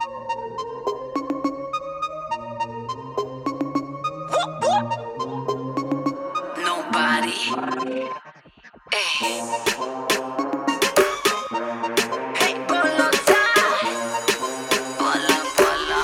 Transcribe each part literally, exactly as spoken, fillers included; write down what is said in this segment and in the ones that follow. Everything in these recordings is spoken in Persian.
Nobody. Hey. Hey, bolota. Bola, bola.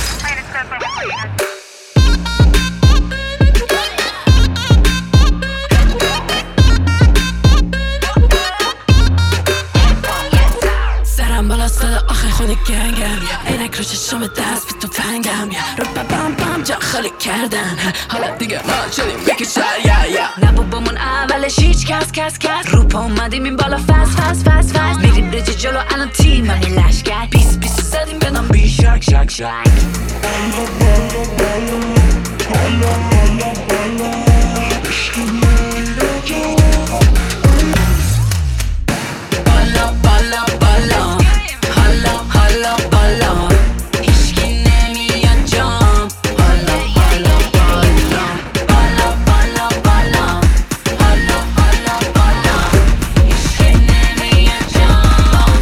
سرم بالا صدا آخر خود گنگم عینک رو چشم دست به تو فنگم رو بم بم جا خالی کردن حالا دیگه ما شدیم بکشن یا یا نه بابامون اولش هیچ کس کس کس رو پا اومدیم این بالا فس فس فس فس میریم رجی جلو الان تیم همی لشگر بیس بیس زدیم بدم بی شک شک شک بالا بالا بالا بالا بالا بالا عشق من بالا بالا بالا حالا حالا بالا هیچکی نمیاد جام بالا بالا بالا بالا بالا بالا حالا حالا بالا هیچکی نمیاد جام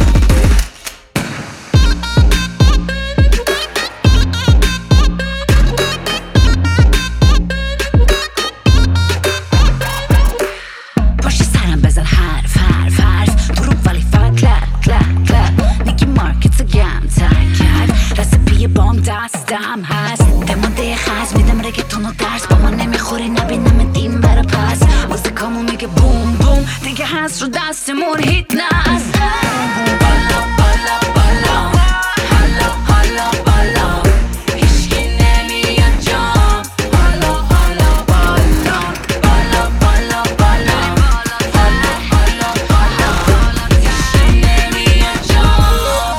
پشت سرم بزن حرف حرف حرف دروغ ولی فقط کلپ کلپ کلپ میگی مارکت گم تر کرد رسیپی بام دستم هست دمانده خز میدم رگتون و درس با من نمیخوری نبینم دیم برا پس موزیکامو میگه بوم بوم دیگه هست رو دستمون هیت نست بالا بالا بالا حالا حالا بالا هیچکی نمیاد جام حالا حالا بالا بالا بالا بالا حالا حالا بالا هیچکی نمیاد جام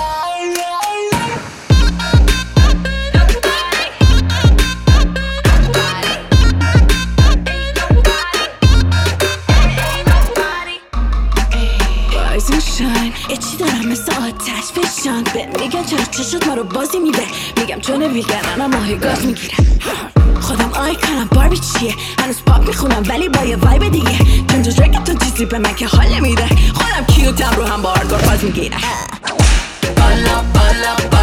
Rise and shine یه چی دارم مثل آتش فشان به میگن چرا چشت ما رو بازی میده میگم چون ویگنم ماهی گاز میگیرم خودم آیکانم باربی چیه هنوز پاپ میخونم ولی با یه وایب دیگه چون تو رگتون چیزی به من که حال نمیده خودم کیوتم رو هم با آرگار باز میگیرم بالا بالا بالا